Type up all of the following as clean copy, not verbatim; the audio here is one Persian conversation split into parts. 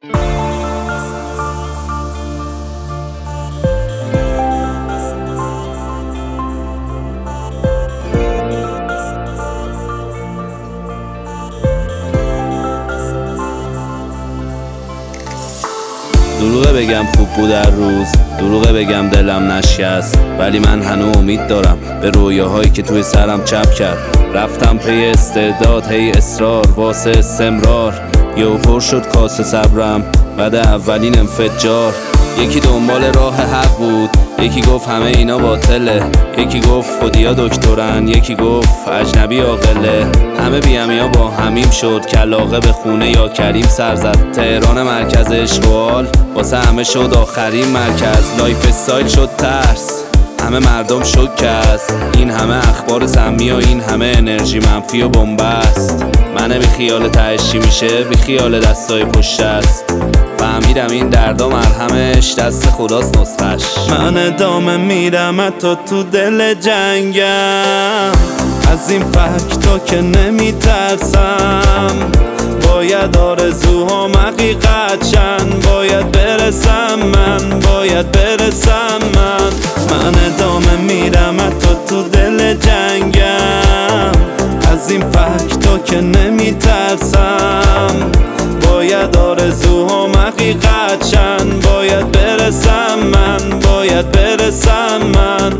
دروغه بگم خوب بود در روز، دروغه بگم دلم نشکست، ولی من هنوز امید دارم به رویاهایی که توی سرم چپ کرد. رفتم پی استعداد، هی اصرار واسه استمرار، یهو پر شد کاسه صبرم بعد اولین انفجار. یکی دنبال راه حق بود، یکی گفت همه اینا باطله، یکی گفت خودیا دکترن، یکی گفت اجنبی عاقله. همه بی‌همیا با همیم شد، کلاغه به خونه یا کریم سر زد. تهران مرکز اشغال واسه همه شد آخرین مرکز. لایف استایل شد ترس، همه مردم شکست. این همه اخبار سمی و این همه انرژی منفی و بنبست. منه بی خیال تهش چی میشه، بی خیال دستای پشت است. فهمیدم این دردا مرهمش دست خداست نسخش. من ادامه میرم حتی تو دل جنگم، از این فکتا که نمیترسم. باید آرزوهام حقیقت شن، باید برسم من، باید برسم من ادامه میرم حتی تو دل جنگم، از این فکتا که نمیترسم. باید آرزوهام حقیقت شن، باید برسم من، باید برسم من.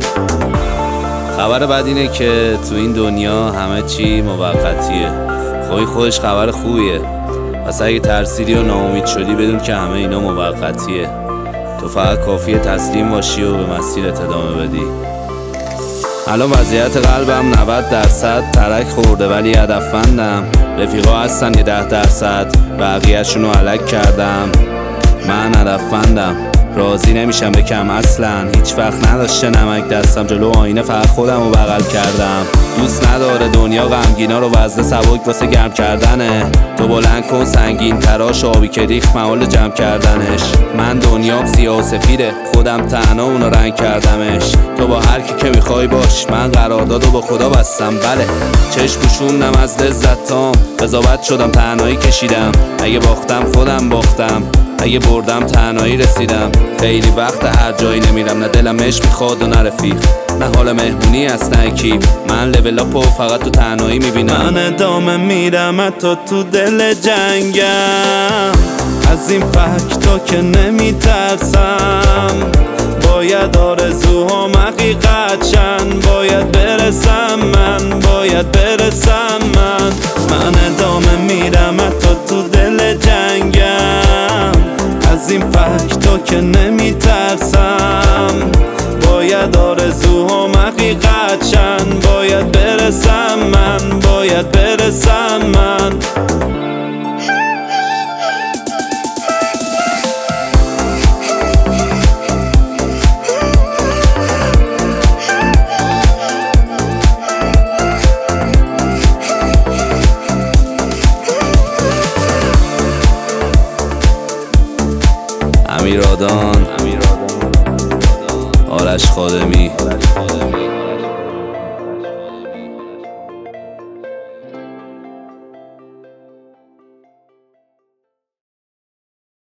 خبر بد اینه که تو این دنیا همه چی موقتیه. خودش خبر خوبیه، پس اگه ترسیدی و ناامید شدی بدون که همه اینا موقتیه. تو فقط کافیه تسلیم باشی و به مسیرت ادامه بدی. الان وضعیت قلبم 90% ترک خورده ولی هدفمندم. رفیقا هستن یه 10%، بقیه‌شونو علک کردم. من هدفمندم، راضی نمیشم بکم اصلا. هیچ وقت نداشته نمک دستم، جلو آینه فقط خودم رو بغل کردم. دوست نداره دنیا غمگینا رو وزن سبک واسه گرم کردنه. تو بلند کن سنگین تراش، آبی که ریخت محال جمع کردنش. من دنیام سیاه و سفیده، خودم تنها اونو رنگ کردمش. تو با هر کی که میخوای باش، من قراردادو با خدا بستم. بله چشم پوشوندم از لذتام، قضاوت شدم تنهایی کشیدم. اگه باختم خودم باختم، اگه بردم تنهایی رسیدم. خیلی وقت هر جایی نمیرم، نه دلم عشق میخواد و نه رفیق، نه حال مهمونی است نه اکیپ. من لول اپو فقط تو تنهایی میبینم. من ادامه میرم حتی تو دل جنگم، از این فکتا که نمیترسم. باید آرزوهام حقیقت شن، باید برسم من، باید برسم من ادامه میرم حتی تو دل جنگم، از این فکتا که نمیترسم. باید آرزوهام حقیقت شن، باید برسم من، باید برسم من. امیرادان، آرش خادمی.